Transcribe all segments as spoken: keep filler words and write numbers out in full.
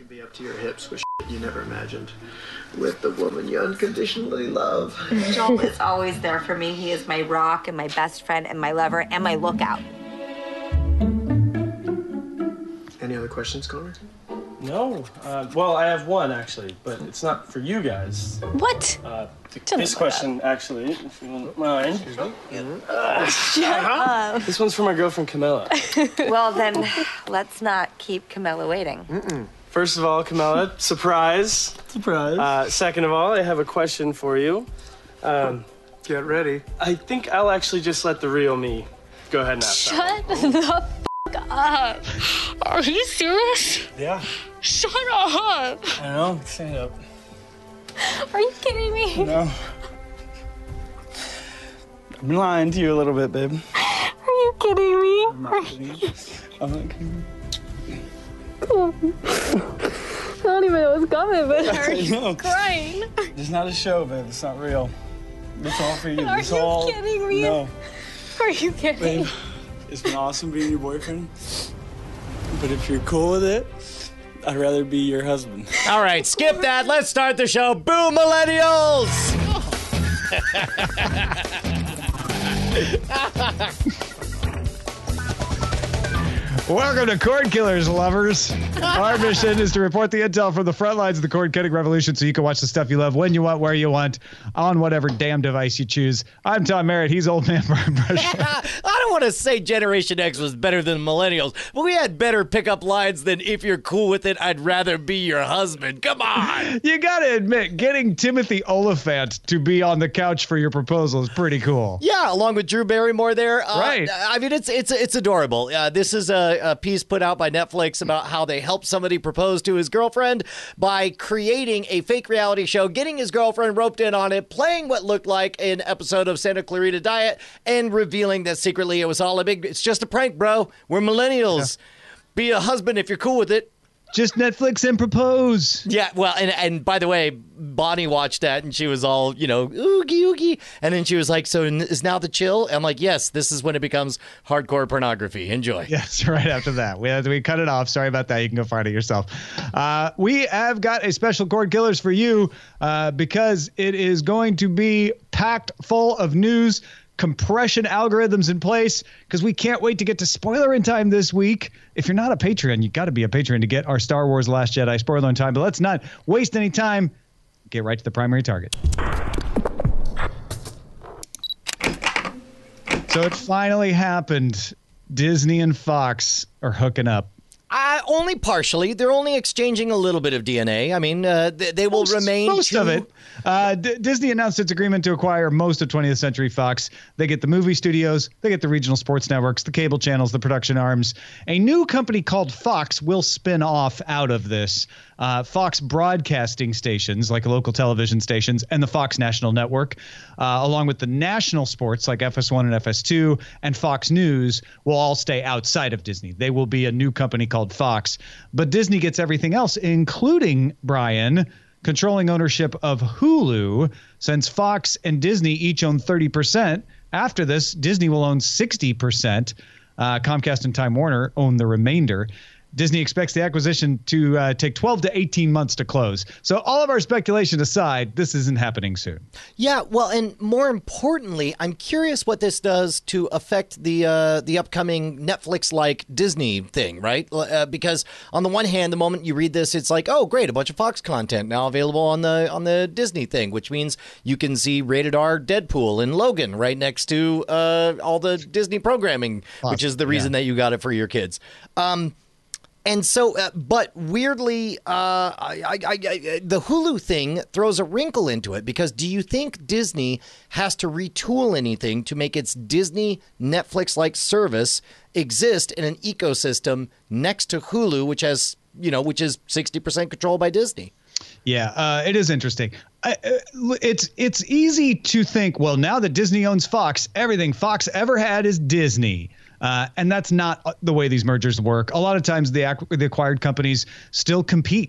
You'd be up to your hips with shit you never imagined. With the woman you unconditionally love. Joel is always there for me. He is my rock and my best friend and my lover and my lookout. Any other questions, Connor? No. Uh, well, I have one, actually, but it's not for you guys. What? Uh, this question, actually, if you don't mind. Excuse me? Uh, Shut up. This one's for my girlfriend, Camilla. Well, then, let's not keep Camilla waiting. Mm-mm. First of all, Camilla, surprise. Surprise. Uh, second of all, I have a question for you. Um, Get ready. I think I'll actually just let the real me go ahead and ask that one. Shut the f*** up. Are you serious? Yeah. Shut up. I know. Stand up. Are you kidding me? No. I've been lying to you a little bit, babe. Are you kidding me? I'm not kidding you. I'm not kidding I don't even know what's coming, but are I you know. crying? It's not a show, babe. It's not real. It's all for you. Are it's you all... kidding me? No. Are you kidding? Babe, it's been awesome being your boyfriend. But if you're cool with it, I'd rather be your husband. All right, skip that. Let's start the show. Boo, millennials! Welcome to Cord Killers, lovers. Our mission is to report the intel from the front lines of the cord cutting revolution so you can watch the stuff you love when you want, where you want, on whatever damn device you choose. I'm Tom Merritt. He's old man Brian Brushwood. I don't want to say Generation X was better than millennials, but we had better pickup lines than if you're cool with it, I'd rather be your husband. Come on. You got to admit, getting Timothy Oliphant to be on the couch for your proposal is pretty cool. Yeah, along with Drew Barrymore there. Uh, Right. I mean, it's it's it's adorable. Uh, this is a, a piece put out by Netflix about how they helped somebody propose to his girlfriend by creating a fake reality show, getting his girlfriend roped in on it, playing what looked like an episode of Santa Clarita Diet, and revealing that secretly it was all a big, it's just a prank, bro. We're millennials. Yeah. Be a husband if you're cool with it. Just Netflix and propose. Yeah, well, and and by the way, Bonnie watched that and she was all, you know, oogie oogie, and then she was like, "So is now the chill?" I'm like, "Yes, this is when it becomes hardcore pornography. Enjoy." Yes, right after that, we we cut it off. Sorry about that. You can go find it yourself. Uh, we have got a special Cord Killers for you uh, because it is going to be packed full of news. Compression algorithms in place because we can't wait to get to spoiler in time this week. If you're not a Patreon, you got to be a Patreon to get our Star Wars Last Jedi spoiler in time. But let's not waste any time. Get right to the primary target. So it finally happened. Disney and Fox are hooking up. Uh, only partially. They're only exchanging a little bit of D N A. I mean, uh, they, they will most, remain most two... of it. Uh, D- Disney announced its agreement to acquire most of twentieth Century Fox. They get the movie studios, they get the regional sports networks, the cable channels, the production arms. A new company called Fox will spin off out of this. Uh, Fox broadcasting stations, like local television stations, and the Fox National Network, uh, along with the national sports like F S one and F S two, and Fox News, will all stay outside of Disney. They will be a new company called Fox. But Disney gets everything else, including, Brian, controlling ownership of Hulu, since Fox and Disney each own thirty percent. After this, Disney will own sixty percent. Uh, Comcast and Time Warner own the remainder. Disney expects the acquisition to uh, take twelve to eighteen months to close. So all of our speculation aside, this isn't happening soon. Yeah, well, and more importantly, I'm curious what this does to affect the uh, the upcoming Netflix-like Disney thing, right? Uh, because on the one hand, the moment you read this, it's like, oh, great, a bunch of Fox content now available on the on the Disney thing, which means you can see rated R Deadpool and Logan right next to uh, all the Disney programming, awesome. Which is the reason yeah. that you got it for your kids. Um, And so, uh, but weirdly, uh, I, I, I, the Hulu thing throws a wrinkle into it because do you think Disney has to retool anything to make its Disney Netflix-like service exist in an ecosystem next to Hulu, which has, you know, which is sixty percent controlled by Disney? Yeah, uh, it is interesting. I, uh, it's it's easy to think, well, now that Disney owns Fox, everything Fox ever had is Disney. Uh, and that's not the way these mergers work. A lot of times the, ac- the acquired companies still compete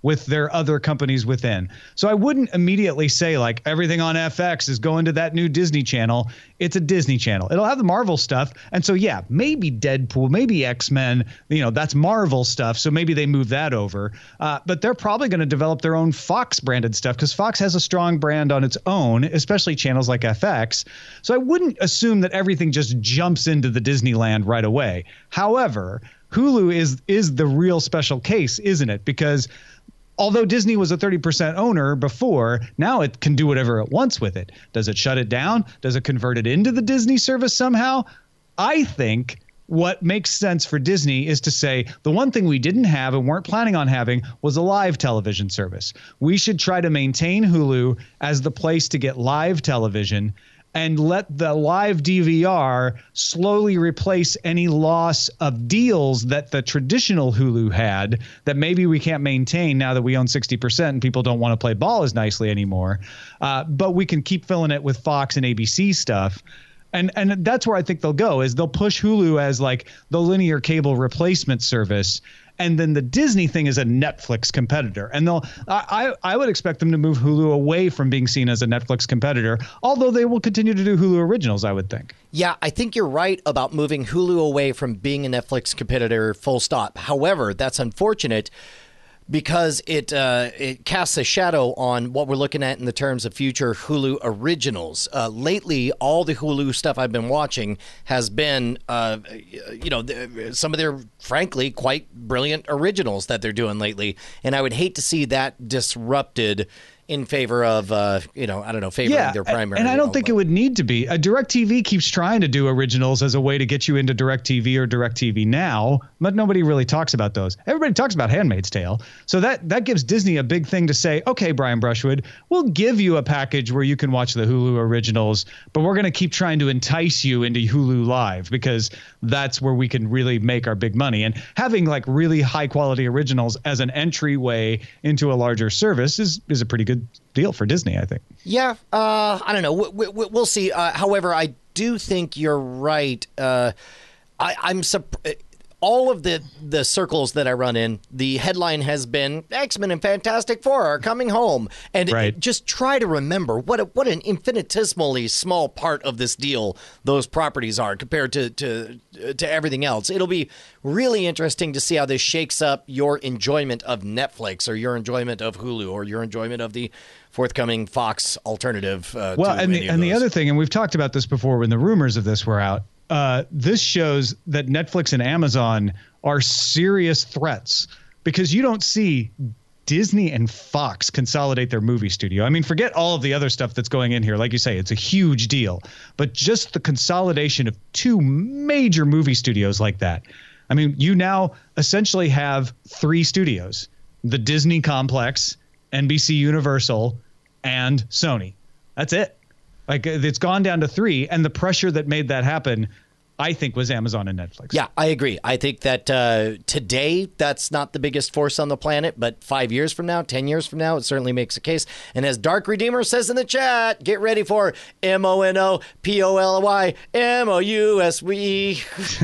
with their other companies within. So I wouldn't immediately say like everything on F X is going to that new Disney channel. It's a Disney channel. It'll have the Marvel stuff. And so, yeah, maybe Deadpool, maybe X-Men, you know, that's Marvel stuff. So maybe they move that over. Uh, but they're probably going to develop their own Fox branded stuff because Fox has a strong brand on its own, especially channels like F X. So I wouldn't assume that everything just jumps into the Disneyland right away. However, Hulu is is the real special case, isn't it? Because although Disney was a thirty percent owner before, now it can do whatever it wants with it. Does it shut it down? Does it convert it into the Disney service somehow? I think what makes sense for Disney is to say the one thing we didn't have and weren't planning on having was a live television service. We should try to maintain Hulu as the place to get live television and let the live D V R slowly replace any loss of deals that the traditional Hulu had that maybe we can't maintain now that we own sixty percent and people don't want to play ball as nicely anymore. Uh, but we can keep filling it with Fox and A B C stuff. And and that's where I think they'll go is they'll push Hulu as like the linear cable replacement service. And then the Disney thing is a Netflix competitor. And they'll I, I would expect them to move Hulu away from being seen as a Netflix competitor, although they will continue to do Hulu originals, I would think. Yeah, I think you're right about moving Hulu away from being a Netflix competitor, full stop. However, that's unfortunate because it uh, it casts a shadow on what we're looking at in the terms of future Hulu originals. Uh, lately, all the Hulu stuff I've been watching has been, uh, you know, some of their, frankly, quite brilliant originals that they're doing lately. And I would hate to see that disrupted in favor of, uh, you know, I don't know, favoring yeah, their primary. And I don't think it would need to be. Uh, DirecTV keeps trying to do originals as a way to get you into DirecTV or DirecTV Now, but nobody really talks about those. Everybody talks about Handmaid's Tale. So that, that gives Disney a big thing to say, okay, Brian Brushwood, we'll give you a package where you can watch the Hulu originals, but we're going to keep trying to entice you into Hulu Live because that's where we can really make our big money. And having like really high quality originals as an entryway into a larger service is, is a pretty good deal for Disney, I think. Yeah, uh, I don't know. We, we, we'll see. Uh, however, I do think you're right. Uh, I, I'm surprised. All of the, the circles that I run in, the headline has been X-Men and Fantastic Four are coming home. And right. it, just try to remember what a, what an infinitesimally small part of this deal those properties are compared to, to, to everything else. It'll be really interesting to see how this shakes up your enjoyment of Netflix or your enjoyment of Hulu or your enjoyment of the forthcoming Fox alternative. Uh, well, to and, any the, of and those. the other thing, and we've talked about this before when the rumors of this were out, Uh, this shows that Netflix and Amazon are serious threats because you don't see Disney and Fox consolidate their movie studio. I mean, forget all of the other stuff that's going in here. Like you say, it's a huge deal. But just the consolidation of two major movie studios like that. I mean, you now essentially have three studios, the Disney complex, N B C Universal, and Sony. That's it. Like it's gone down to three, and the pressure that made that happen, I think, was Amazon and Netflix. Yeah, I agree. I think that uh, today that's not the biggest force on the planet, but five years from now, ten years from now, it certainly makes a case. And as Dark Redeemer says in the chat, get ready for M O N O P O L Y M O U S we.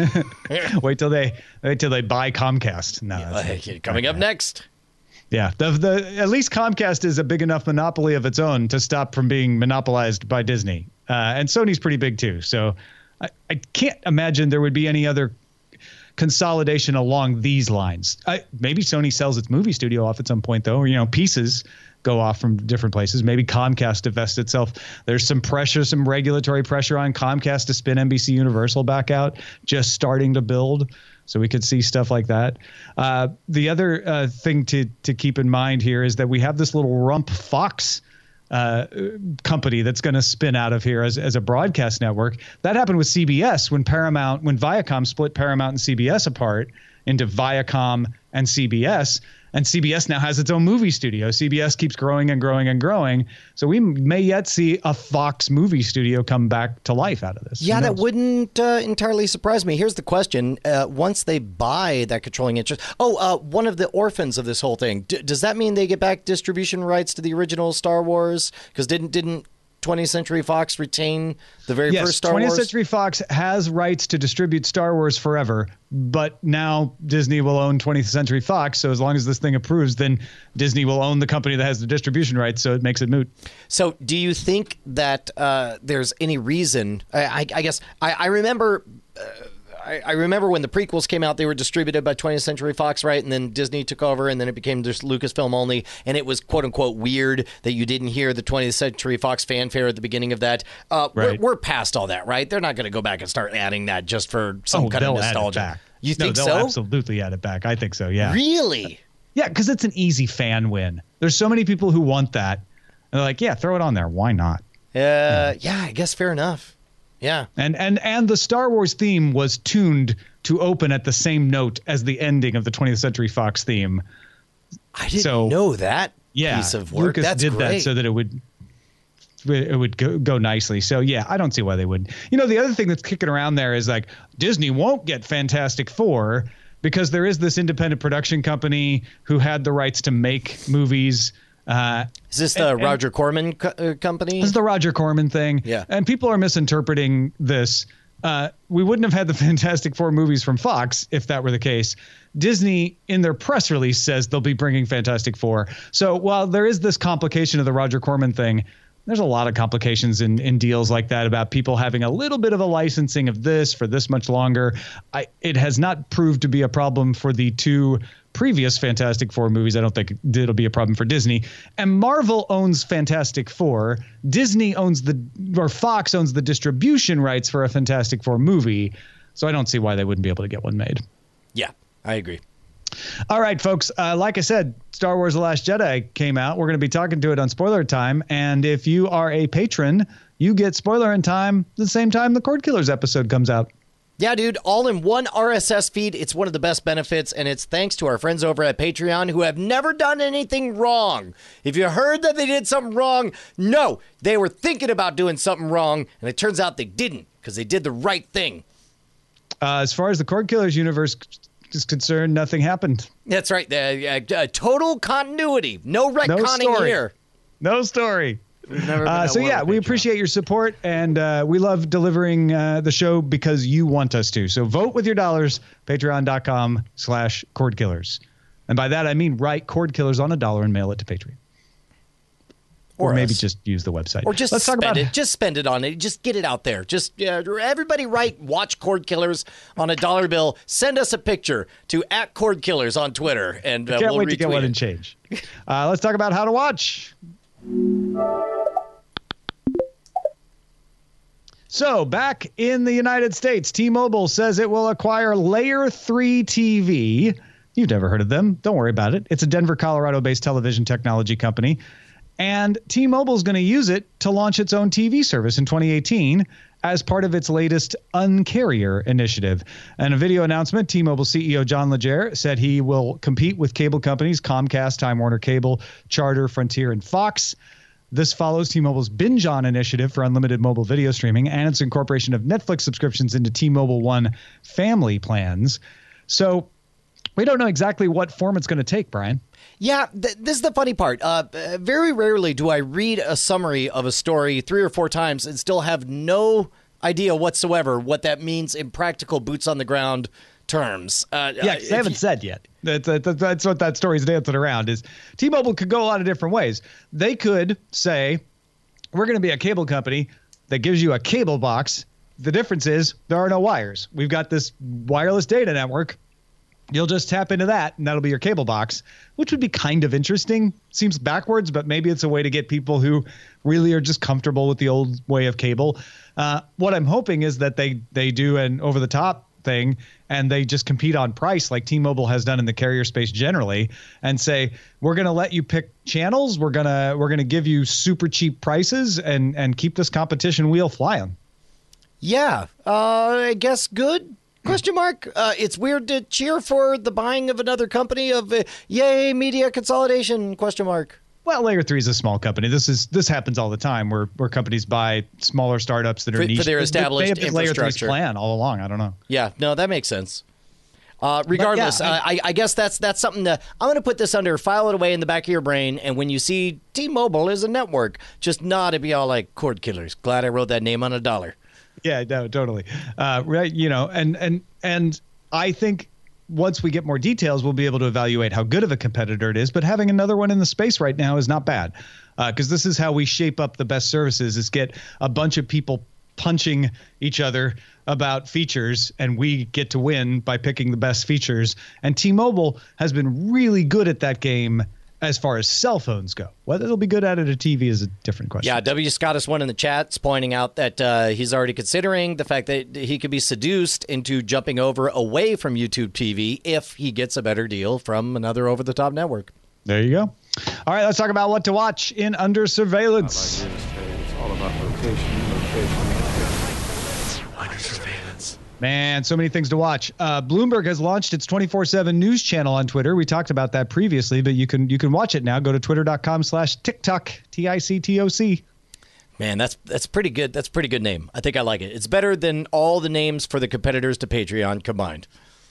Wait till they wait till they buy Comcast. No, Yeah, coming up next. Yeah, the the at least Comcast is a big enough monopoly of its own to stop from being monopolized by Disney, uh, and Sony's pretty big too. So I, I can't imagine there would be any other consolidation along these lines. I, maybe Sony sells its movie studio off at some point, though. Or, you know, pieces go off from different places. Maybe Comcast divests itself. There's some pressure, some regulatory pressure on Comcast to spin N B C Universal back out, just starting to build. So we could see stuff like that. Uh, the other uh, thing to to keep in mind here is that we have this little rump Fox uh, company that's going to spin out of here as, as a broadcast network. That happened with C B S when Paramount, when Viacom split Paramount and C B S apart into Viacom and C B S. And C B S now has its own movie studio. C B S keeps growing and growing and growing. So we may yet see a Fox movie studio come back to life out of this. Yeah, that wouldn't uh, entirely surprise me. Here's the question. Uh, once they buy that controlling interest. Oh, uh, one of the orphans of this whole thing. D- does that mean they get back distribution rights to the original Star Wars? Because didn't didn't twentieth Century Fox retain the very yes, first Star twentieth Wars? Century Fox has rights to distribute Star Wars forever, but now Disney will own twentieth Century Fox. So as long as this thing approves, then Disney will own the company that has the distribution rights. So it makes it moot. So do you think that uh, there's any reason? I, I, I guess I, I remember. Uh, I, I remember when the prequels came out, they were distributed by twentieth Century Fox, right? And then Disney took over, and then it became just Lucasfilm only. And it was quote unquote weird that you didn't hear the twentieth Century Fox fanfare at the beginning of that. Uh, right. we're, we're past all that, right? They're not going to go back and start adding that just for some oh, kind they'll of nostalgia. Add it back. You no, think they'll so? Absolutely add it back. I think so. Yeah. Really? Yeah, because it's an easy fan win. There's so many people who want that. And they're like, yeah, throw it on there. Why not? Uh, yeah, I guess fair enough. Yeah. And and and the Star Wars theme was tuned to open at the same note as the ending of the twentieth Century Fox theme. I didn't so, know that yeah, piece of work. Lucas That's did great. that so that it would it would go, go nicely. So yeah, I don't see why they wouldn't. You know, the other thing that's kicking around there is like Disney won't get Fantastic Four because there is this independent production company who had the rights to make movies. Uh, Is this the and, Roger Corman co- uh, company? This is the Roger Corman thing. Yeah. And people are misinterpreting this. Uh, we wouldn't have had the Fantastic Four movies from Fox if that were the case. Disney, in their press release, says they'll be bringing Fantastic Four. So while there is this complication of the Roger Corman thing, there's a lot of complications in, in deals like that about people having a little bit of a licensing of this for this much longer. I, it has not proved to be a problem for the two previous Fantastic Four movies. I don't think it'll be a problem for Disney. And Marvel owns Fantastic Four. Disney owns the, or Fox owns the distribution rights for a Fantastic Four movie. So I don't see why they wouldn't be able to get one made. Yeah, I agree. All right, folks. Uh, like I said, Star Wars The Last Jedi came out. We're going to be talking to it on Spoiler Time. And if you are a patron, you get Spoiler in Time the same time the Cord Killers episode comes out. Yeah, dude, all in one R S S feed. It's one of the best benefits, and it's thanks to our friends over at Patreon who have never done anything wrong. If you heard that they did something wrong, no, they were thinking about doing something wrong, and it turns out they didn't because they did the right thing. Uh, as far as the Cord Killers universe is concerned, nothing happened. That's right. Uh, uh, total continuity. No retconning no story. here. No story. We've never been Uh, at so war yeah, with we Patreon. appreciate your support, and uh, we love delivering uh, the show because you want us to. So vote with your dollars, patreon.com slash cord killers. And by that, I mean write Cord Killers on a dollar and mail it to Patreon. Or, Or maybe us. just use the website. Or just Let's talk spend about it. Just spend it on it. Just get it out there. Just uh, everybody write Watch Cord Killers on a dollar bill. Send us a picture to at Cord Killers on Twitter, and uh, Can't we'll wait to get retweet one it. and change. Uh, let's talk about how to watch. So back in the United States, T-Mobile says it will acquire Layer three T V. You've never heard of them. Don't worry about it. It's a Denver, Colorado-based television technology company. And T-Mobile is going to use it to launch its own T V service in twenty eighteen as part of its latest Un-Carrier initiative. In a video announcement, T-Mobile C E O John Legere said he will compete with cable companies Comcast, Time Warner Cable, Charter, Frontier, and Fox. This follows T-Mobile's Binge On initiative for unlimited mobile video streaming and its incorporation of Netflix subscriptions into T-Mobile One family plans. So we don't know exactly what form it's going to take, Brian. Yeah, th- this is the funny part. Uh, uh, very rarely do I read a summary of a story three or four times and still have no idea whatsoever what that means in practical boots on the ground terms. Uh, Yeah, 'cause they haven't you, said yet. That's, that's, that's what that story's dancing around is. T-Mobile could go a lot of different ways. They could say, we're going to be a cable company that gives you a cable box. The difference is there are no wires. We've got this wireless data network. You'll just tap into that, and that'll be your cable box, which would be kind of interesting. Seems backwards, but maybe it's a way to get people who really are just comfortable with the old way of cable. Uh, what I'm hoping is that they they do an over-the-top thing, and they just compete on price like T-Mobile has done in the carrier space generally, and say, we're going to let you pick channels. We're going to we're going to give you super cheap prices and and keep this competition wheel flying. Yeah, uh, I guess good. Question mark. Uh, it's weird to cheer for the buying of another company of uh, yay media consolidation. Question mark. Well, Layer three is a small company. This is this happens all the time where where companies buy smaller startups that are For- for niche. their They- established they have this Layer three's infrastructure. plan all along. I don't know. Yeah, no, that makes sense. Uh, regardless, yeah, I- uh, I, I guess that's that's something that I'm going to put this under, file it away in the back of your brain, and when you see T-Mobile is a network, just nod and be all like, cord killers. Glad I wrote that name on a dollar. Yeah, no, totally. Uh, right, you know, and and and I think once we get more details, we'll be able to evaluate how good of a competitor it is. But having another one in the space right now is not bad, because uh, this is how we shape up the best services: is get a bunch of people punching each other about features, and we get to win by picking the best features. And T-Mobile has been really good at that game as far as cell phones go. Whether they'll be good at it at T V is a different question. Yeah, W. Scottus one in the chat's pointing out that uh, he's already considering the fact that he could be seduced into jumping over away from YouTube T V if he gets a better deal from another over-the-top network. There you go. All right, let's talk about what to watch in Under Surveillance. It's all about location, location. Under surveillance. Man, so many things to watch. Uh, Bloomberg has launched its twenty-four seven news channel on Twitter. We talked about that previously, but you can you can watch it now. Go to twitter.com slash TikTok, T I C T O C. Man, that's that's pretty good. That's a pretty good name. I think I like it. It's better than all the names for the competitors to Patreon combined.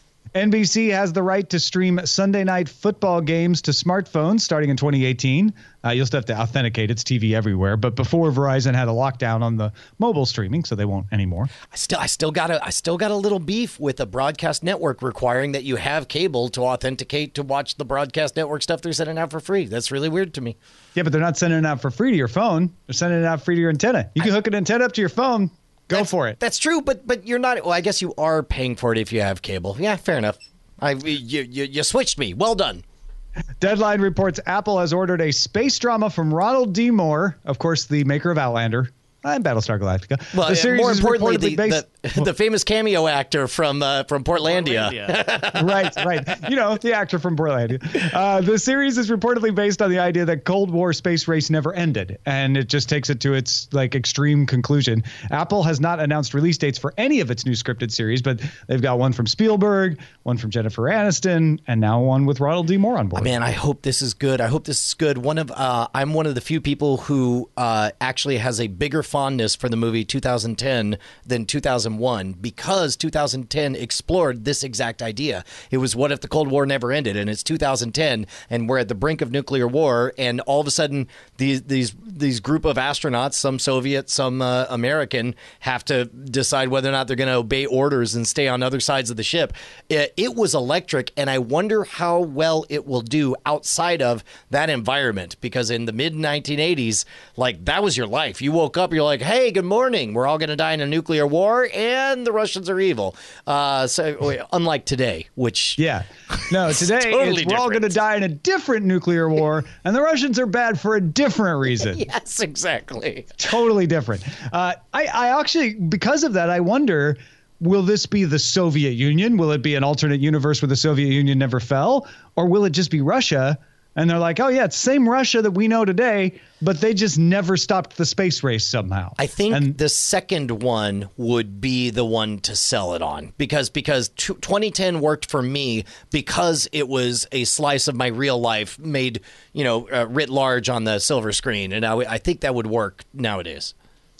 N B C has the right to stream Sunday night football games to smartphones starting in twenty eighteen. Uh, you'll still have to authenticate. It's T V everywhere. But before, Verizon had a lockdown on the mobile streaming, so they won't anymore. I still, I still got a, I still got a little beef with a broadcast network requiring that you have cable to authenticate to watch the broadcast network stuff they're sending out for free. That's really weird to me. Yeah, but they're not sending it out for free to your phone. They're sending it out free to your antenna. You can I, hook an antenna up to your phone. Go that's, for it. That's true, but but you're not. Well, I guess you are paying for it if you have cable. Yeah, fair enough. I you you, you switched me. Well done. Deadline reports Apple has ordered a space drama from Ronald D. Moore, of course, the maker of Outlander and Battlestar Galactica. Well, the series more is importantly, the, based- the, the famous cameo actor from uh, from Portlandia. Portlandia. right, right. You know, the actor from Portlandia. Uh, the series is reportedly based on the idea that Cold War space race never ended, and it just takes it to its like extreme conclusion. Apple has not announced release dates for any of its new scripted series, but they've got one from Spielberg, one from Jennifer Aniston, and now one with Ronald D. Moore on board. Oh, man, I hope this is good. I hope this is good. One of uh, I'm one of the few people who uh, actually has a bigger fondness for the movie two thousand ten than two thousand one because two thousand ten explored this exact idea. It was what if the Cold War never ended, and it's two thousand ten and we're at the brink of nuclear war, and all of a sudden these these these group of astronauts, some Soviet, some uh, American, have to decide whether or not they're going to obey orders and stay on other sides of the ship. It, it was electric, and I wonder how well it will do outside of that environment, because in the mid nineteen eighties, like, that was your life. You woke up, you're like, hey, good morning. We're all going to die in a nuclear war, and the Russians are evil. Uh, so, unlike today, which yeah, no, today totally it's, we're all going to die in a different nuclear war, and the Russians are bad for a different reason. Yes, exactly. Totally different. Uh, I, I actually, because of that, I wonder, will this be the Soviet Union? Will it be an alternate universe where the Soviet Union never fell? Or will it just be Russia? And they're like, oh, yeah, it's the same Russia that we know today, but they just never stopped the space race somehow. I think and, the second one would be the one to sell it on, because because twenty ten worked for me because it was a slice of my real life made, you know, uh, writ large on the silver screen. And I, I think that would work nowadays.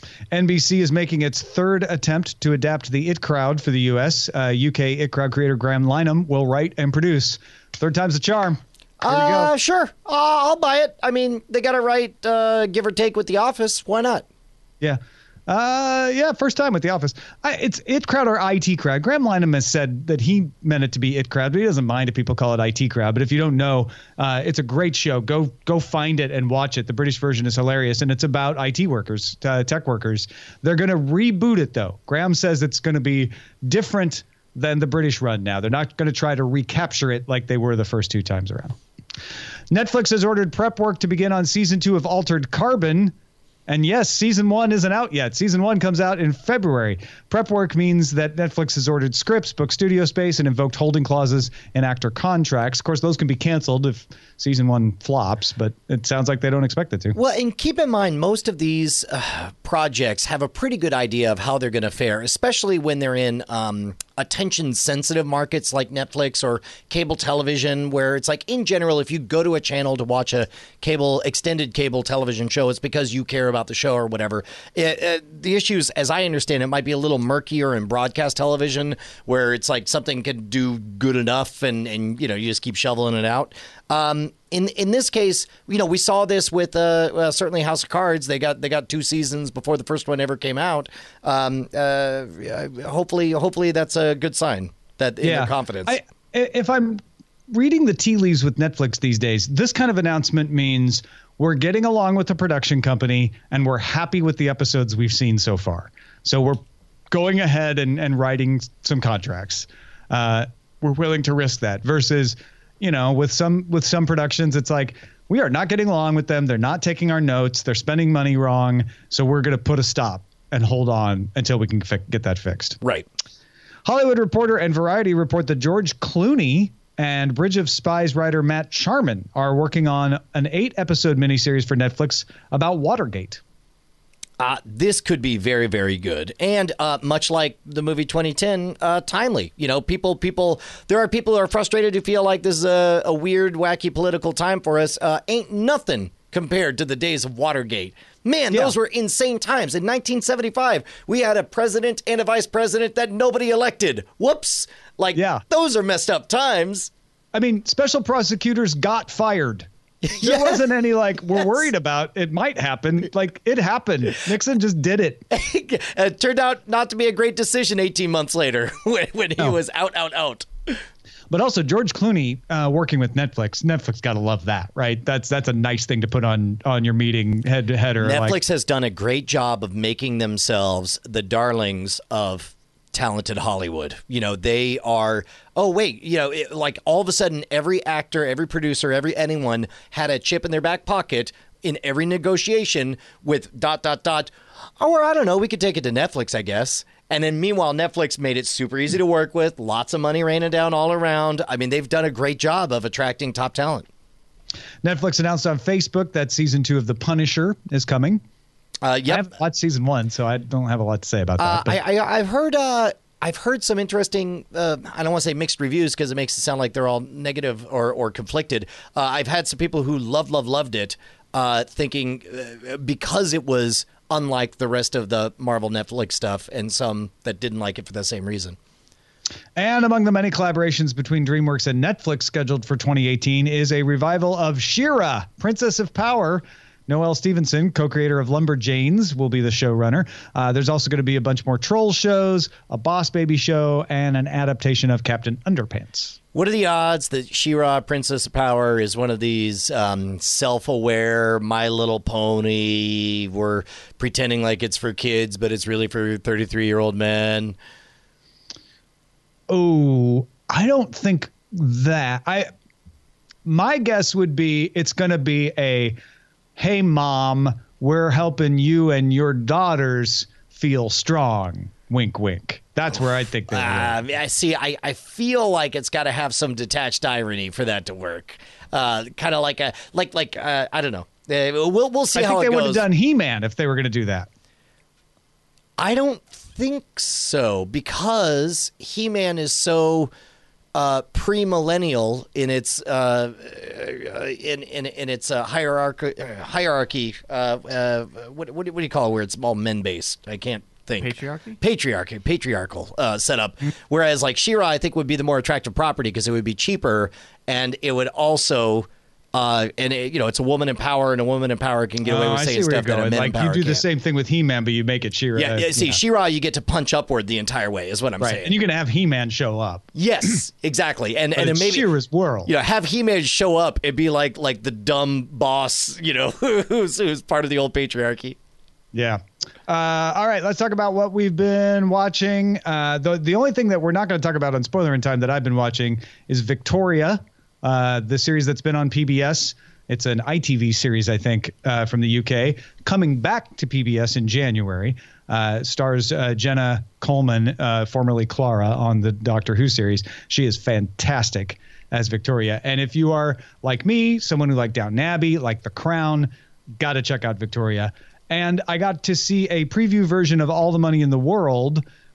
N B C is making its third attempt to adapt the It Crowd for the U S. Uh, U K It Crowd creator Graham Lineham will write and produce. Third time's the charm. Here we go. Uh, sure. Uh, I'll buy it. I mean, they got to write, uh, give or take, with The Office. Why not? Yeah. Uh, yeah, first time with The Office. I, it's It Crowd or I T Crowd. Graham Lineham has said that he meant it to be It Crowd, but he doesn't mind if people call it I T Crowd. But if you don't know, uh, it's a great show. Go go find it and watch it. The British version is hilarious, and it's about I T workers, uh, tech workers. They're going to reboot it, though. Graham says it's going to be different than the British run now. They're not going to try to recapture it like they were the first two times around. Netflix has ordered prep work to begin on season two of Altered Carbon. And yes, season one isn't out yet. Season one comes out in February. Prep work means that Netflix has ordered scripts, booked studio space, and invoked holding clauses in actor contracts. Of course, those can be canceled if season one flops, but it sounds like they don't expect it to. Well, and keep in mind, most of these uh, projects have a pretty good idea of how they're going to fare, especially when they're in um, attention sensitive markets like Netflix or cable television, where it's like, in general, if you go to a channel to watch a cable extended cable television show, it's because you care about the show or whatever. It, it, the issues, as I understand it, might be a little murkier in broadcast television, where it's like something can do good enough and, and you know, you just keep shoveling it out. Um, in in this case, you know, we saw this with uh, uh, certainly House of Cards. They got they got two seasons before the first one ever came out. Um, uh, hopefully, hopefully that's a good sign that in yeah. their confidence. I, if I'm reading the tea leaves with Netflix these days, this kind of announcement means we're getting along with the production company and we're happy with the episodes we've seen so far. So we're going ahead and, and writing some contracts. Uh, we're willing to risk that versus, you know, with some with some productions, it's like we are not getting along with them. They're not taking our notes. They're spending money wrong. So we're going to put a stop and hold on until we can fi- get that fixed. Right. Hollywood Reporter and Variety report that George Clooney and Bridge of Spies writer Matt Charman are working on an eight-episode miniseries for Netflix about Watergate. Uh, this could be very, very good. And uh, much like the movie twenty ten, uh, timely. You know, people, people, there are people who are frustrated who feel like this is a, a weird, wacky political time for us. Uh, ain't nothing compared to the days of Watergate. Man, Yeah. those were insane times. In nineteen seventy-five, we had a president and a vice president that nobody elected. Whoops. Like, Yeah. those are messed up times. I mean, special prosecutors got fired. There Yes. wasn't any like we're Yes. worried about it might happen. Like it happened. Nixon just did it. It turned out not to be a great decision eighteen months later when, when he No. was out, out, out. But also George Clooney uh, working with Netflix. Netflix got to love that, right? That's that's a nice thing to put on on your meeting head to header. Netflix like, has done a great job of making themselves the darlings of talented Hollywood. You know, they are, oh, wait, you know, it, like all of a sudden, every actor, every producer, every anyone had a chip in their back pocket in every negotiation with dot, dot, dot. Oh, or I don't know, we could take it to Netflix, I guess. And then meanwhile, Netflix made it super easy to work with, lots of money raining down all around. I mean, they've done a great job of attracting top talent. Netflix announced on Facebook that season two of The Punisher is coming. Uh, I yep. haven't watched season one, so I don't have a lot to say about that. Uh, but- I, I, I've heard uh, I've heard some interesting, uh, I don't want to say mixed reviews because it makes it sound like they're all negative or, or conflicted. Uh, I've had some people who loved, loved, loved it, uh, thinking uh, because it was unlike the rest of the Marvel Netflix stuff, and some that didn't like it for the same reason. And among the many collaborations between DreamWorks and Netflix scheduled for twenty eighteen is a revival of She-Ra, Princess of Power. Noelle Stevenson, co-creator of Lumberjanes, will be the showrunner. Uh, there's also going to be a bunch more Troll shows, a Boss Baby show, and an adaptation of Captain Underpants. What are the odds that She-Ra, Princess of Power, is one of these um, self-aware My Little Pony? We're pretending like it's for kids, but it's really for thirty-three-year-old men. Oh, I don't think that. I my guess would be it's going to be a, hey, Mom, we're helping you and your daughters feel strong. Wink, wink. That's where I think they will. Uh, I see. I, I feel like it's got to have some detached irony for that to work. Uh, kind of like a like like uh, I don't know. Uh, we'll we'll see I how think it they would goes. have done He-Man if they were going to do that. I don't think so, because He-Man is so uh, pre-millennial in its uh, in in in its uh, hierarchy hierarchy. Uh, uh, what, what what do you call it where it's all men based? I can't think. Patriarchy? Patriarchy, patriarchal uh, setup. Whereas like She-Ra, I think would be the more attractive property because it would be cheaper, and it would also. Uh, and it, you know, it's a woman in power, and a woman in power can get away Oh, with I saying see where stuff you're that a going. man in Like power you do the can't. same thing with He-Man, but you make it She-Ra. Yeah, yeah. See, yeah. She-Ra, you get to punch upward the entire way, is what I'm Right, saying. and you're going to have He-Man show up. Yes, exactly. And But and then it's maybe She-Ra's world. you know, have He-Man show up and be like like the dumb boss, you know, who's who's part of the old patriarchy. Yeah. Uh, all right, let's talk about what we've been watching. Uh, the the only thing that we're not going to talk about on Spoiler in Time that I've been watching is Victoria, uh, the series that's been on P B S. It's an I T V series, I think, uh, from the U K, coming back to P B S in January. Uh, stars uh, Jenna Coleman, uh, formerly Clara, on the Doctor Who series. She is fantastic as Victoria. And if you are like me, someone who liked Downton Abbey, like The Crown, got to check out Victoria. And I got to see a preview version of All the Money in the World,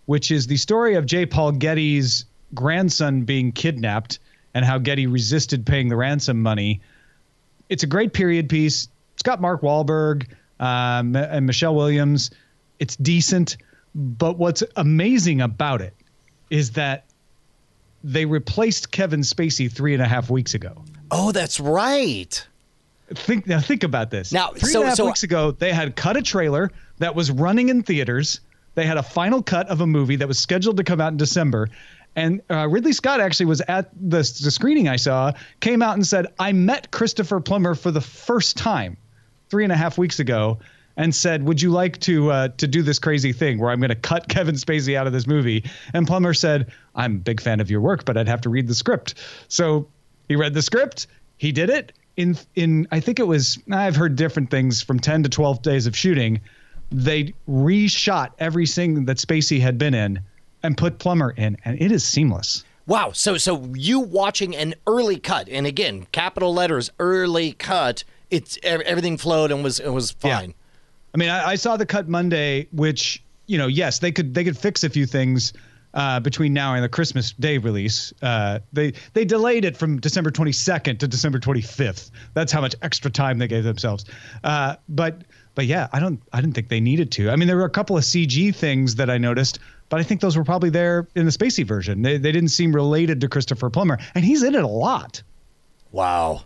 which is the story of J. Paul Getty's grandson being kidnapped and how Getty resisted paying the ransom money. It's a great period piece. It's got Mark Wahlberg um, and Michelle Williams. It's decent. But what's amazing about it is that they replaced Kevin Spacey three and a half weeks ago. Oh, that's right. Think now. Think about this. Now, three so, and a half so, weeks ago, they had cut a trailer that was running in theaters. They had a final cut of a movie that was scheduled to come out in December. And uh, Ridley Scott actually was at the, the screening I saw, came out and said, I met Christopher Plummer for the first time three and a half weeks ago and said, would you like to uh, to do this crazy thing where I'm going to cut Kevin Spacey out of this movie? And Plummer said, I'm a big fan of your work, but I'd have to read the script. So he read the script. He did it in, in I think it was, I've heard different things, from ten to twelve days of shooting. They reshot every scene that Spacey had been in and put Plummer in, and it is seamless. Wow. So so you watching an early cut, and again, capital letters, early cut, it's everything flowed and was it was fine. Yeah. I mean, I, I saw the cut Monday, which, you know, yes, they could they could fix a few things uh, between now and the Christmas Day release. Uh, they they delayed it from December twenty-second to December twenty-fifth. That's how much extra time they gave themselves. Uh, but but yeah, I don't I didn't think they needed to. I mean, there were a couple of C G things that I noticed, but I think those were probably there in the Spacey version. They they didn't seem related to Christopher Plummer, and he's in it a lot. Wow.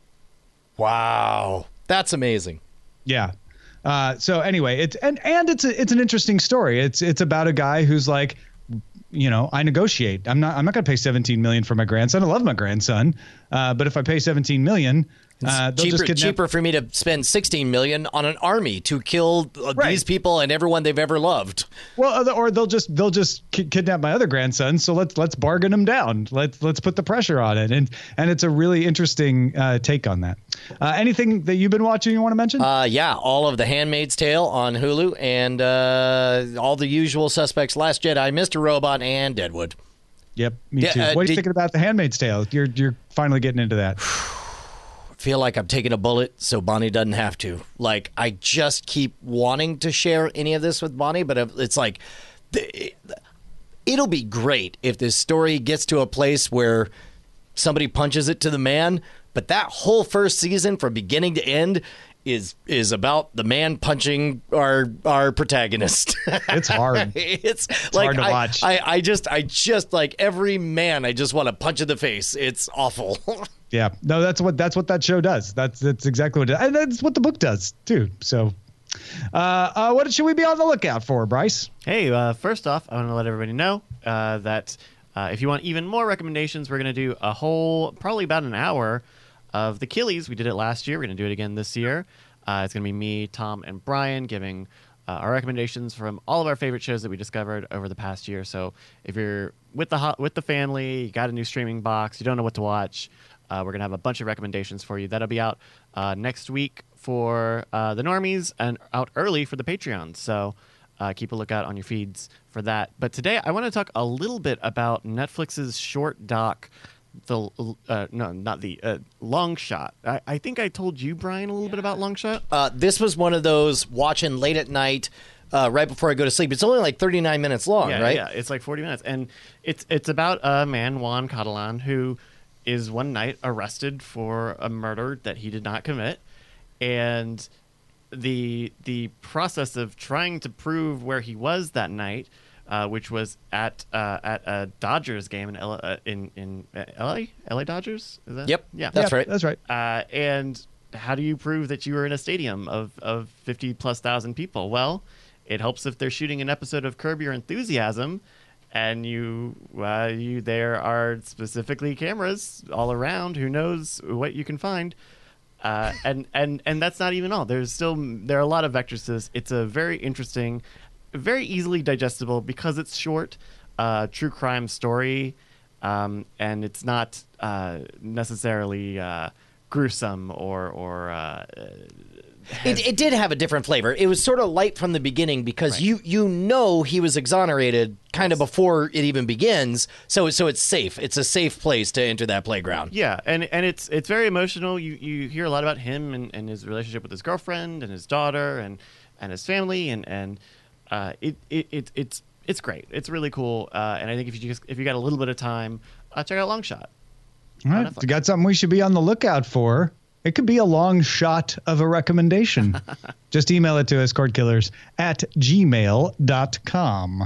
Wow. That's amazing. Yeah. Uh, so anyway, it's and and it's a, it's an interesting story. It's it's about a guy who's like, you know, I negotiate. I'm not I'm not going to pay seventeen million dollars for my grandson. I love my grandson, uh, but if I pay seventeen million dollars, uh, they'll cheaper, just kidnap- cheaper for me to spend sixteen million dollars on an army to kill uh, Right. these people and everyone they've ever loved. Well, or they'll just they'll just ki- kidnap my other grandson. So let's let's bargain them down. Let's let's put the pressure on it. And and it's a really interesting uh, take on that. Uh, anything that you've been watching you want to mention? Uh, yeah, all of The Handmaid's Tale on Hulu and uh, all the usual suspects: Last Jedi, Mister Robot, and Deadwood. Yep, me Yeah, too. uh, what are you did- thinking about The Handmaid's Tale? You're you're finally getting into that. Feel like I'm taking a bullet so Bonnie doesn't have to. Like, I just keep wanting to share any of this with Bonnie, but it's like, it'll be great if this story gets to a place where somebody punches it to the man, but that whole first season from beginning to end is is about the man punching our our protagonist. It's hard. it's, It's like hard to I, watch. I, I just I just like every man I just want to punch in the face. It's awful. Yeah, no, that's what that's what that show does. That's that's exactly what it does. And that's what the book does too. So, uh, uh, what should we be on the lookout for, Bryce? Hey, uh, first off, I want to let everybody know uh, that uh, if you want even more recommendations, we're going to do a whole, probably about an hour of the Killies. We did it last year. We're going to do it again this year. Uh, it's going to be me, Tom, and Brian giving uh, our recommendations from all of our favorite shows that we discovered over the past year. So if you're with the ho- with the family, you got a new streaming box, you don't know what to watch, uh, we're going to have a bunch of recommendations for you. That'll be out uh, next week for uh, the normies and out early for the Patreons. So uh, keep a lookout on your feeds for that. But today I want to talk a little bit about Netflix's short doc, the uh, no, not the uh, Long Shot. I, I think I told you, Brian, a little bit about Long Shot. Uh, this was one of those watching late at night, uh, right before I go to sleep. It's only like thirty-nine minutes long, yeah, right? Yeah, it's like forty minutes, and it's it's about a man, Juan Catalan, who is one night arrested for a murder that he did not commit, and the the process of trying to prove where he was that night. Uh, which was at uh, at a Dodgers game in L- uh, in in L A L A Dodgers. Is that? Yep. Yeah, That's Yeah, right. That's right. Uh, and how do you prove that you were in a stadium of of fifty plus thousand people? Well, it helps if they're shooting an episode of Curb Your Enthusiasm, and you uh, you there are specifically cameras all around. Who knows what you can find? Uh, and and and that's not even all. There's still there are a lot of vectors to this. It's a very interesting, very easily digestible because it's short, uh, true crime story, um, and it's not uh, necessarily uh, gruesome or or. Uh, It, it did have a different flavor. It was sort of light from the beginning because Right. you you know he was exonerated kind of before it even begins. So so it's safe. It's a safe place to enter that playground. Yeah, and and it's it's very emotional. You you hear a lot about him and, and his relationship with his girlfriend and his daughter and, and his family and and uh, it, it it it's it's great. It's really cool. Uh, and I think if you just if you got a little bit of time, uh, check out Long Shot. All right. If you got something we should be on the lookout for, it could be a long shot of a recommendation. Just email it to us, cordkillers at gmail dot com.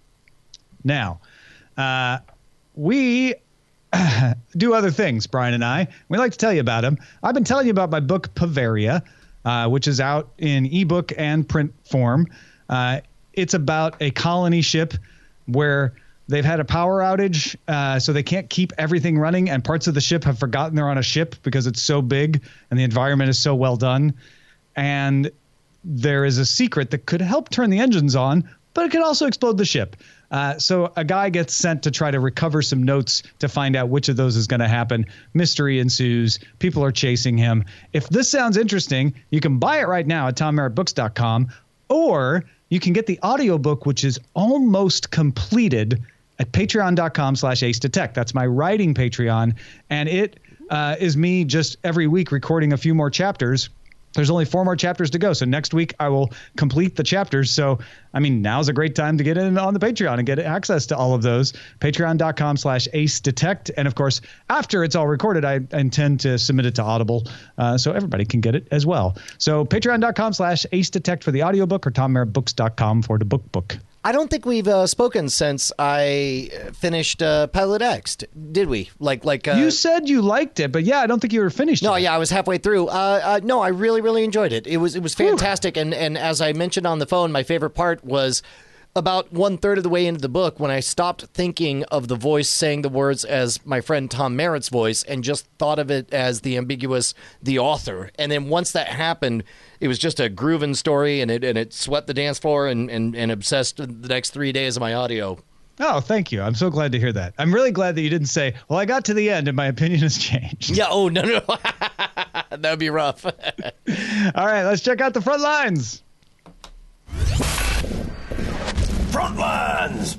Now, uh, we do other things, Brian and I. We like to tell you about them. I've been telling you about my book, Bavaria, uh, which is out in ebook and print form. Uh, it's about a colony ship where they've had a power outage, uh, so they can't keep everything running, and parts of the ship have forgotten they're on a ship because it's so big and the environment is so well done. And there is a secret that could help turn the engines on, but it could also explode the ship. Uh, so a guy gets sent to try to recover some notes to find out which of those is going to happen. Mystery ensues. People are chasing him. If this sounds interesting, you can buy it right now at tom merritt books dot com, or you can get the audiobook, which is almost completed, at patreon dot com slash ace detect. That's my writing Patreon, and it uh, is me just every week recording a few more chapters. There's only four more chapters to go. So next week I will complete the chapters. So, I mean, now's a great time to get in on the Patreon and get access to all of those. patreon dot com slash ace detect. And of course, after it's all recorded, I intend to submit it to Audible uh, so everybody can get it as well. So patreon dot com slash ace detect for the audiobook, or tom merritt books dot com for the book book. I don't think we've uh, spoken since I finished uh, Pilot X, did we? Like, like uh, you said you liked it, but yeah, I don't think you were finished. No, yet. yeah, I was halfway through. Uh, uh, no, I really, really enjoyed it. It was, it was fantastic. And and as I mentioned on the phone, my favorite part was about one third of the way into the book when I stopped thinking of the voice saying the words as my friend Tom Merritt's voice and just thought of it as the ambiguous the author. And then once that happened, it was just a grooving story, and it and it swept the dance floor and, and, and obsessed the next three days of my audio. Oh, thank you. I'm so glad to hear that. I'm really glad that you didn't say, well, I got to the end and my opinion has changed. Yeah, oh, no, no. That would be rough. All right, let's check out the front lines. Front lines.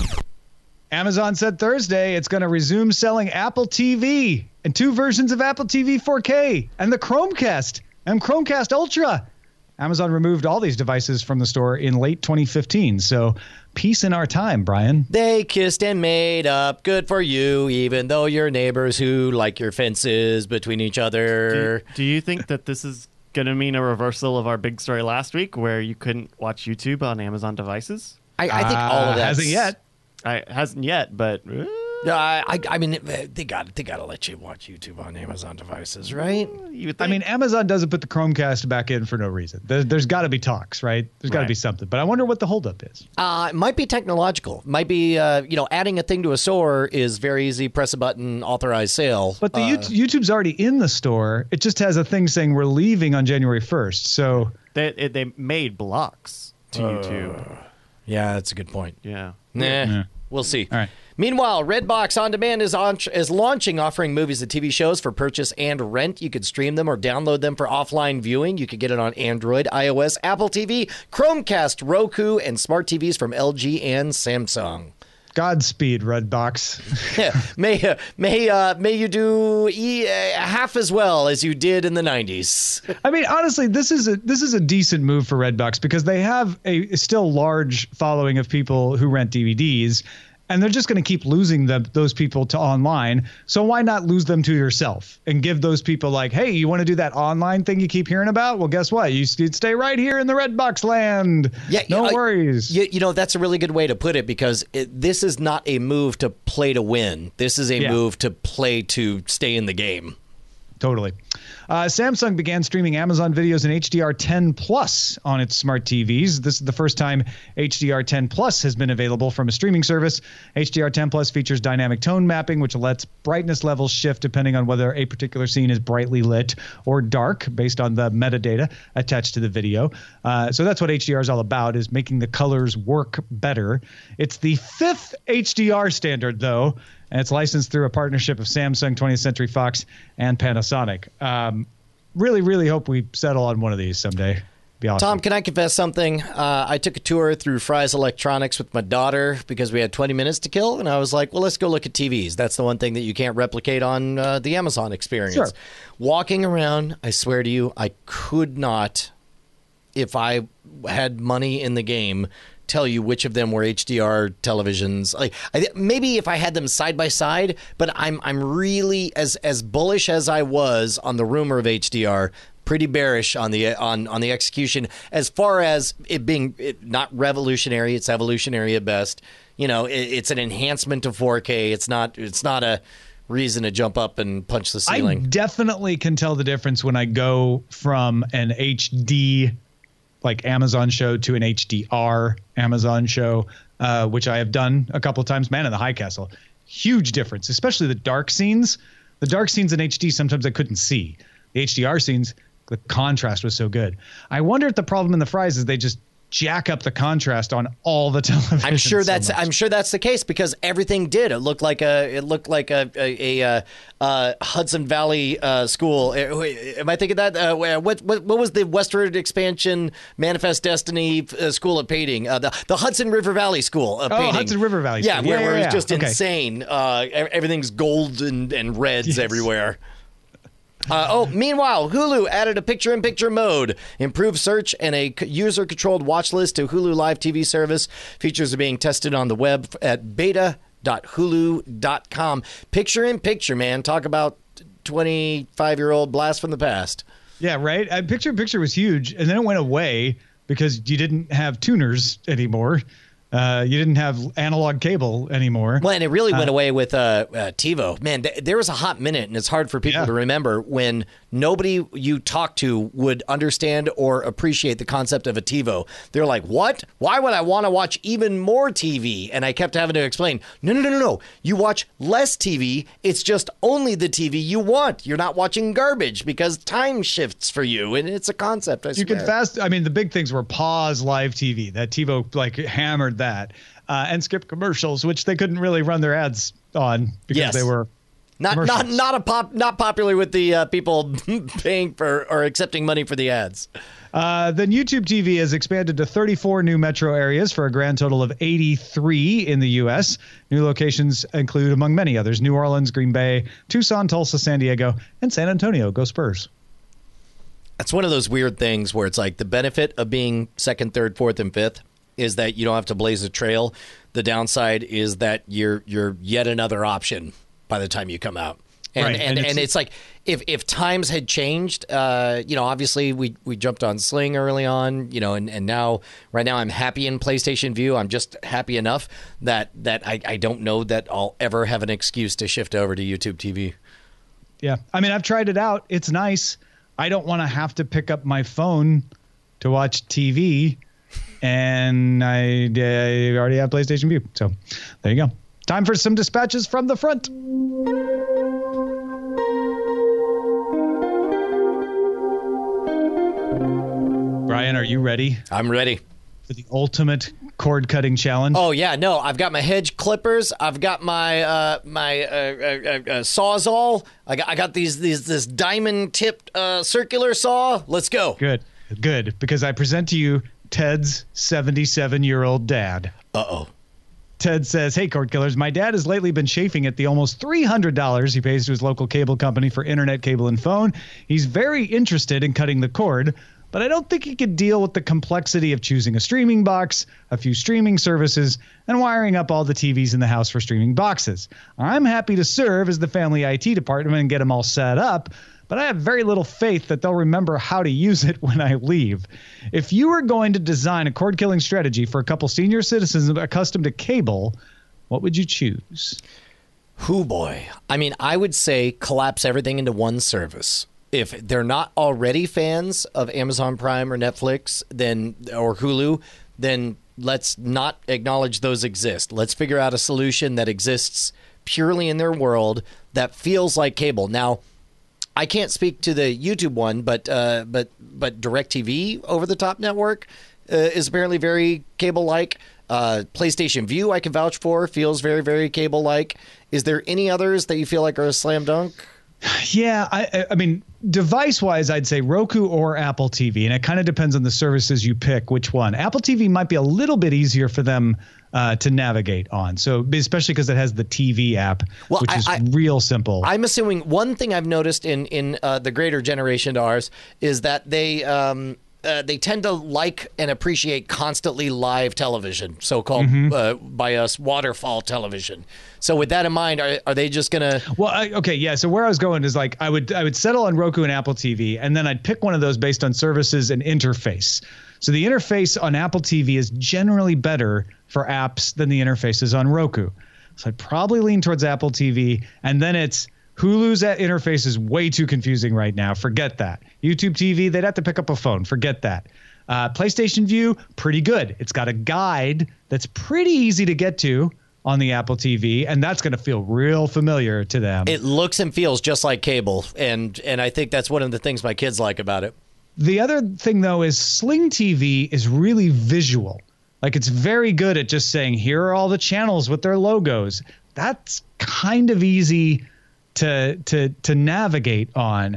Amazon said Thursday it's going to resume selling Apple T V and two versions of Apple T V four K and the Chromecast and Chromecast Ultra. Amazon removed all these devices from the store in late twenty fifteen. So peace in our time, Brian. They kissed and made up. Good for you, even though you're neighbors who like your fences between each other. Do, do you think that this is going to mean a reversal of our big story last week where you couldn't watch YouTube on Amazon devices? I, I think all of that hasn't yet. I hasn't yet, but uh, I, I mean, they got they got to let you watch YouTube on Amazon devices, right? you would think. I mean, Amazon doesn't put the Chromecast back in for no reason. There, there's got to be talks, right? There's got to Right. be something. But I wonder what the holdup is. Uh, it might be technological. Might be, uh, you know, adding a thing to a store is very easy. Press a button, authorize sale. But the uh, YouTube, YouTube's already in the store. It just has a thing saying we're leaving on January first. So they it, they made blocks to YouTube. Yeah, that's a good point. Yeah. Nah, Yeah. we'll see. All right. Meanwhile, Redbox On Demand is on, is launching, offering movies and T V shows for purchase and rent. You could stream them or download them for offline viewing. You could get it on Android, iOS, Apple T V, Chromecast, Roku, and smart T Vs from L G and Samsung. Godspeed, Redbox. Yeah, may uh, may uh, may you do e- uh, half as well as you did in the nineties. I mean, honestly, this is a this is a decent move for Redbox because they have a still large following of people who rent D V Ds, and they're just going to keep losing the, those people to online. So why not lose them to yourself and give those people like, hey, you want to do that online thing you keep hearing about? Well, guess what? You could stay right here in the Redbox land. Yeah, no I- worries. You, you know, that's a really good way to put it because it, this is not a move to play to win. This is a Yeah. move to play to stay in the game. Totally. Uh, Samsung began streaming Amazon videos in H D R ten plus on its smart T Vs. This is the first time H D R ten plus has been available from a streaming service. H D R ten plus features dynamic tone mapping, which lets brightness levels shift depending on whether a particular scene is brightly lit or dark based on the metadata attached to the video. Uh, so that's what H D R is all about, is making the colors work better. It's the fifth H D R standard, though, and it's licensed through a partnership of Samsung, twentieth Century Fox, and Panasonic. Um, really, really hope we settle on one of these someday. Be awesome. Tom, can I confess something? Uh, I took a tour through Fry's Electronics with my daughter because we had twenty minutes to kill, and I was like, well, let's go look at T Vs. That's the one thing that you can't replicate on uh, the Amazon experience. Sure. Walking around, I swear to you, I could not, if I had money in the game, tell you which of them were H D R televisions. Like I, maybe if I had them side by side, but I'm I'm really as as bullish as I was on the rumor of H D R. Pretty bearish on the on on the execution as far as it being it, not revolutionary. It's evolutionary at best. You know, it, it's an enhancement of four K. It's not it's not a reason to jump up and punch the ceiling. I definitely can tell the difference when I go from an H D like Amazon show to an H D R Amazon show, uh, which I have done a couple of times. Man in the High Castle, huge difference, especially the dark scenes. The dark scenes in H D sometimes I couldn't see. The H D R scenes, the contrast was so good. I wonder if the problem in the fries is they just jack up the contrast on all the television. I'm sure that's so I'm sure that's the case because everything did. It looked like a it looked like a a, a, a uh, Hudson Valley uh, school. Am I thinking that? Uh, what, what what was the westward expansion Manifest Destiny uh, school of painting? Uh, the the Hudson River Valley School of oh, painting. Hudson River Valley. Yeah, School. where, yeah, where yeah, it's just okay. insane. Uh, everything's gold and, and reds yes. everywhere. Uh, oh, meanwhile, Hulu added a picture-in-picture mode, improved search, and a user-controlled watch list to Hulu Live T V service. Features are being tested on the web at beta dot hulu dot com. Picture-in-picture, man. Talk about twenty-five-year-old blast from the past. Yeah, right? Uh, Picture-in-picture was huge, and then it went away because you didn't have tuners anymore. Uh, you didn't have analog cable anymore. Well, and it really went uh, away with uh, uh, TiVo. Man, th- there was a hot minute, and it's hard for people yeah. to remember when nobody you talk to would understand or appreciate the concept of a TiVo. They're like, what? Why would I want to watch even more T V? And I kept having to explain, no, no, no, no, no. You watch less T V. It's just only the T V you want. You're not watching garbage because time shifts for you, and it's a concept, I You swear. could fast. I mean, the big things were pause live T V. That TiVo like hammered that, uh, and skip commercials, which they couldn't really run their ads on because Yes. they were Not not commercials. not a pop not popular with the uh, people paying for or accepting money for the ads. Uh, then YouTube T V has expanded to thirty-four new metro areas for a grand total of eighty-three in the U S. New locations include, among many others, New Orleans, Green Bay, Tucson, Tulsa, San Diego, and San Antonio. Go Spurs. That's one of those weird things where it's like the benefit of being second, third, fourth, and fifth is that you don't have to blaze a trail. The downside is that you're you're yet another option by the time you come out. And Right, and, and and, it's- it's, like if if times had changed, uh, you know, obviously we, we jumped on Sling early on, you know, and, and now right now I'm happy in PlayStation View. I'm just happy enough that that I, I don't know that I'll ever have an excuse to shift over to YouTube T V. Yeah. I mean, I've tried it out. It's nice. I don't want to have to pick up my phone to watch T V. And I, I already have PlayStation View. So there you go. Time for some dispatches from the front. Brian, are you ready I'm ready. for the ultimate cord cutting challenge? Oh yeah, no, I've got my hedge clippers. I've got my uh, my uh, uh, uh, uh, sawzall. I got I got these these this diamond tipped uh, circular saw. Let's go. Good, good, because I present to you Ted's seventy-seven-year-old dad. Uh oh. Ted says, hey, cord killers, my dad has lately been chafing at the almost three hundred dollars he pays to his local cable company for internet, cable, and phone. He's very interested in cutting the cord, but I don't think he could deal with the complexity of choosing a streaming box, a few streaming services, and wiring up all the T Vs in the house for streaming boxes. I'm happy to serve as the family I T department and get them all set up, but I have very little faith that they'll remember how to use it when I leave. If you were going to design a cord-killing strategy for a couple senior citizens accustomed to cable, what would you choose? Who boy. I mean, I would say collapse everything into one service. If they're not already fans of Amazon Prime or Netflix, then or Hulu, then let's not acknowledge those exist. Let's figure out a solution that exists purely in their world that feels like cable. Now, I can't speak to the YouTube one, but uh, but but DirecTV over the top network uh, is apparently very cable-like. Uh, PlayStation View, I can vouch for, feels very very cable-like. Is there any others that you feel like are a slam dunk? Yeah, I, I mean, device-wise, I'd say Roku or Apple T V, and it kind of depends on the services you pick, which one. Apple T V might be a little bit easier for them uh, to navigate on, so especially because it has the T V app, Well, which I- is I- real simple. I'm assuming one thing I've noticed in in uh, the greater generation to ours is that they um, uh, they tend to like and appreciate constantly live television, so-called Mm-hmm. uh, by us waterfall television. So with that in mind, are, are they just gonna? Well, I, okay, yeah. So where I was going is like I would I would settle on Roku and Apple T V, and then I'd pick one of those based on services and interface. So the interface on Apple T V is generally better for apps than the interfaces on Roku. So I'd probably lean towards Apple T V, and then it's Hulu's interface is way too confusing right now. Forget that. YouTube T V, they'd have to pick up a phone. Forget that. Uh, PlayStation View, pretty good. It's got a guide that's pretty easy to get to on the Apple T V, and that's going to feel real familiar to them. It looks and feels just like cable, and and I think that's one of the things my kids like about it. The other thing, though, is Sling T V is really visual. Like, it's very good at just saying, here are all the channels with their logos. That's kind of easy to to to navigate on.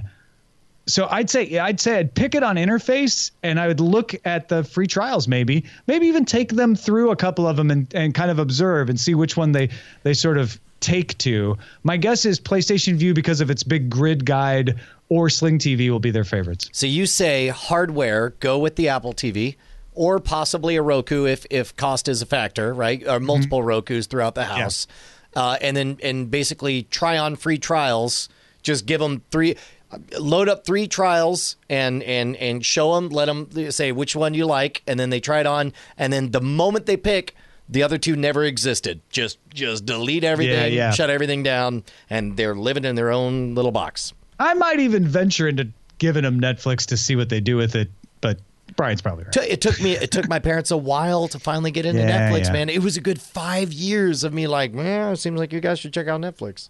So I'd say I'd say I'd pick it on interface, and I would look at the free trials, maybe maybe even take them through a couple of them and, and kind of observe and see which one they they sort of take to. My guess is PlayStation View, because of its big grid guide, or Sling T V will be their favorites. So you say hardware, go with the Apple T V, or possibly a Roku if if cost is a factor, right? Or multiple mm-hmm. Rokus throughout the house, yeah. uh, and then and basically try on free trials. Just give them three. Load up three trials and and and show them, let them say which one you like, and then they try it on, and then the moment they pick, the other two never existed. Just just delete everything, yeah, yeah. shut everything down, and they're living in their own little box. I might even venture into giving them Netflix to see what they do with it, but Brian's probably right. It took me it took my parents a while to finally get into yeah, Netflix, yeah. man. It was a good five years of me like, well, it seems like you guys should check out Netflix.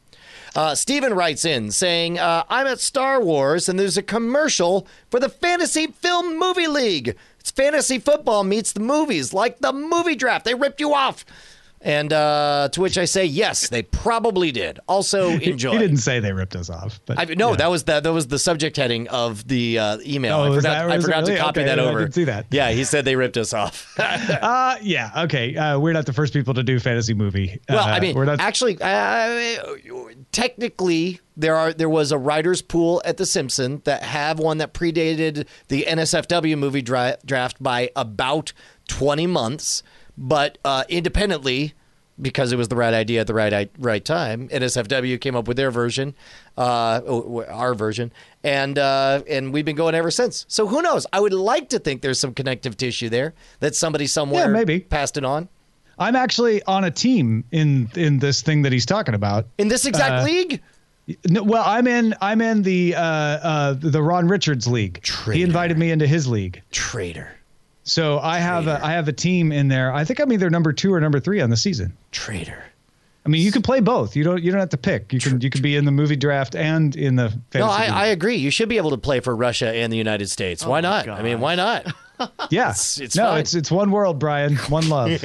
Uh, Steven writes in saying, uh, I'm at Star Wars and there's a commercial for the Fantasy Film Movie League. It's fantasy football meets the movies, like the movie draft. They ripped you off. And uh, to which I say, yes, they probably did. Also, enjoy. He didn't say they ripped us off. But I, no, yeah. that was the, that was the subject heading of the uh, email. Oh, I was forgot, that- I was it forgot really? to copy Okay, that I over. didn't see that. Yeah, he said they ripped us off. uh, yeah, okay. Uh, we're not the first people to do fantasy movie. Well, uh, I mean, we're not... actually, uh, technically, there are there was a writers' pool at The Simpsons that have one that predated the N S F W movie dra- draft by about twenty months, but uh, independently, because it was the right idea at the right right time, N S F W came up with their version, uh, our version, and uh, and we've been going ever since. So who knows? I would like to think there's some connective tissue there that somebody somewhere yeah, maybe. passed it on. I'm actually on a team in in this thing that he's talking about. In this exact uh, league? No, well, I'm in I'm in the uh, uh, the Ron Richards league. Traitor. He invited me into his league. Traitor. So I have a, I have a team in there. I think I'm either number two or number three on the season. Traitor. I mean, you can play both. You don't you don't have to pick. You can you can be in the movie draft and in the fantasy No, I, league. I agree. You should be able to play for Russia and the United States. Oh why my not? gosh. I mean, why not? Yeah. It's- it's no, fine. it's it's one world, Brian. One love.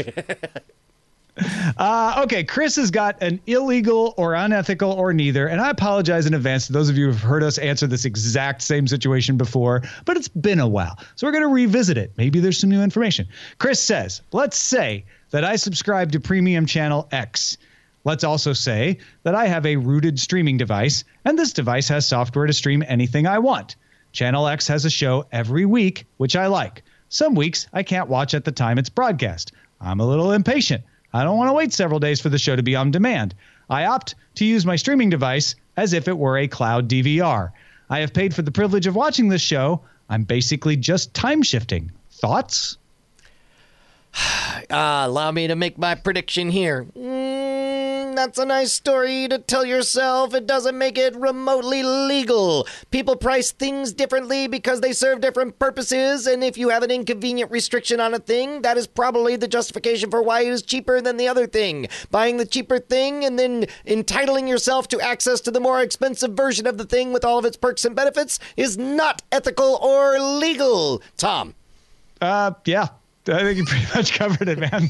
Uh, okay, Chris has got an illegal or unethical or neither, and I apologize in advance to those of you who have heard us answer this exact same situation before, but it's been a while. So we're going to revisit it. Maybe there's some new information. Chris says, let's say that I subscribe to Premium Channel X. Let's also say that I have a rooted streaming device, and this device has software to stream anything I want. Channel X has a show every week, which I like. Some weeks I can't watch at the time it's broadcast. I'm a little impatient. I don't want to wait several days for the show to be on demand. I opt to use my streaming device as if it were a cloud D V R. I have paid for the privilege of watching this show. I'm basically just time shifting. Thoughts? Uh, allow me to make my prediction here. Mm, that's a nice story to tell yourself. It doesn't make it remotely legal. People price things differently because they serve different purposes, and if you have an inconvenient restriction on a thing, that is probably the justification for why it is cheaper than the other thing. Buying the cheaper thing and then entitling yourself to access to the more expensive version of the thing with all of its perks and benefits is not ethical or legal. Tom. Uh, yeah. I think you pretty much covered it, man.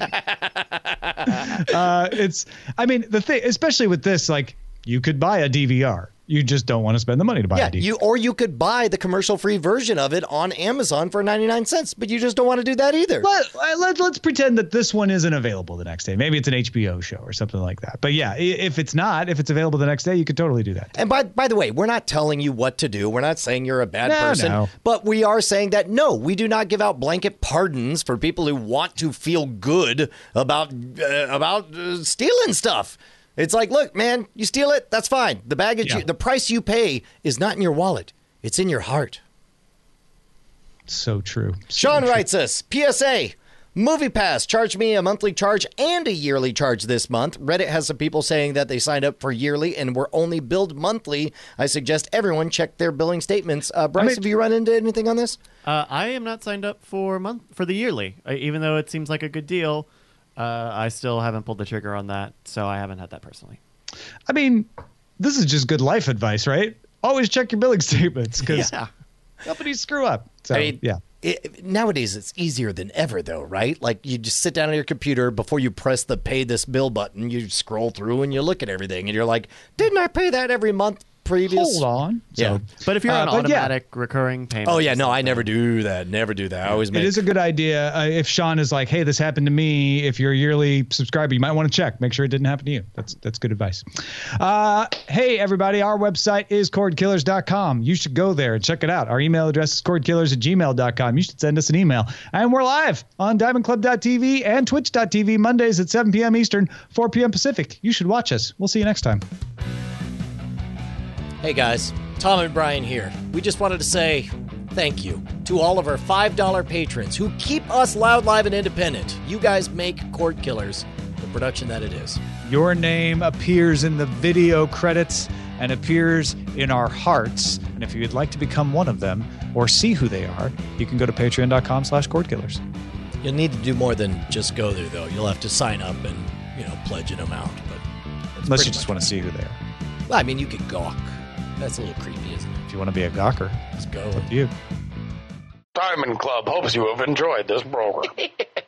uh, it's, I mean, the thing, especially with this, like, you could buy a D V R. You just don't want to spend the money to buy Yeah, a D V D. you or you could buy the commercial-free version of it on Amazon for ninety-nine cents, but you just don't want to do that either. Let, let, let's pretend that this one isn't available the next day. Maybe it's an H B O show or something like that. But yeah, if it's not, if it's available the next day, you could totally do that. And by by the way, we're not telling you what to do. We're not saying you're a bad No, person. no. But we are saying that, no, we do not give out blanket pardons for people who want to feel good about, uh, about uh, stealing stuff. It's like, look, man, you steal it, that's fine. The baggage, Yeah. you, the price you pay is not in your wallet. It's in your heart. So true. So Sean true. writes us, P S A, MoviePass charged me a monthly charge and a yearly charge this month. Reddit has some people saying that they signed up for yearly and were only billed monthly. I suggest everyone check their billing statements. Uh, Bryce, I mean- have you run into anything on this? Uh, I am not signed up for month for the yearly, uh, even though it seems like a good deal. Uh, I still haven't pulled the trigger on that, so I haven't had that personally. I mean, this is just good life advice, right? Always check your billing statements because Yeah. companies screw up. So, I mean, yeah. It, nowadays, it's easier than ever, though, right? Like, you just sit down on your computer before you press the pay this bill button. You scroll through and you look at everything, and you're like, didn't I pay that every month previous? Hold on. Yeah. But if you're Uh, on but yeah. automatic recurring payment, Oh, yeah, no, I never do that. Never do that. I always make It is a good idea. Uh, if Sean is like, hey, this happened to me, if you're a yearly subscriber, you might want to check. Make sure it didn't happen to you. That's that's good advice. Uh, hey, everybody, our website is cord killers dot com. You should go there and check it out. Our email address is cord killers at gmail dot com. You should send us an email. And we're live on diamond club dot t v and twitch dot t v Mondays at seven p.m. Eastern, four p.m. Pacific. You should watch us. We'll see you next time. Hey guys, Tom and Brian here. We just wanted to say thank you to all of our five dollar patrons who keep us loud, live, and independent. You guys make Cord Killers the production that it is. Your name appears in the video credits and appears in our hearts. And if you'd like to become one of them or see who they are, you can go to patreon dot com slash cord killers. You'll need to do more than just go there, though. You'll have to sign up and, you know, pledge an amount. But that's Unless pretty you just much want to see who they are. it. Well, I mean, you could gawk. That's a little creepy, isn't it? If you want to be a gawker, Let's go. up to you. Diamond Club hopes you have enjoyed this program.